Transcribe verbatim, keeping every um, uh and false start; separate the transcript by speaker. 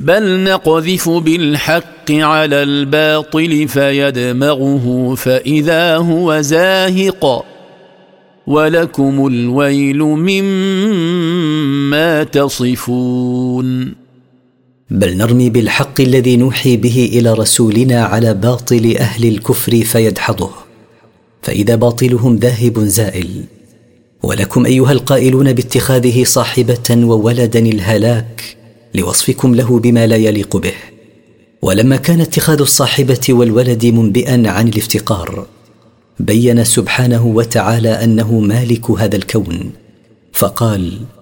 Speaker 1: بل نقذف بالحق على الباطل فيدمغه فإذا هو زاهق ولكم الويل مما تصفون.
Speaker 2: بل نرمي بالحق الذي نوحي به إلى رسولنا على باطل أهل الكفر فيدحضه فإذا باطلهم ذاهب زائل. ولكم أيها القائلون باتخاذه صاحبة وولدا الهلاك لوصفكم له بما لا يليق به. ولما كان اتخاذ الصاحبة والولد منبئا عن الافتقار بين سبحانه وتعالى أنه مالك هذا الكون فقال: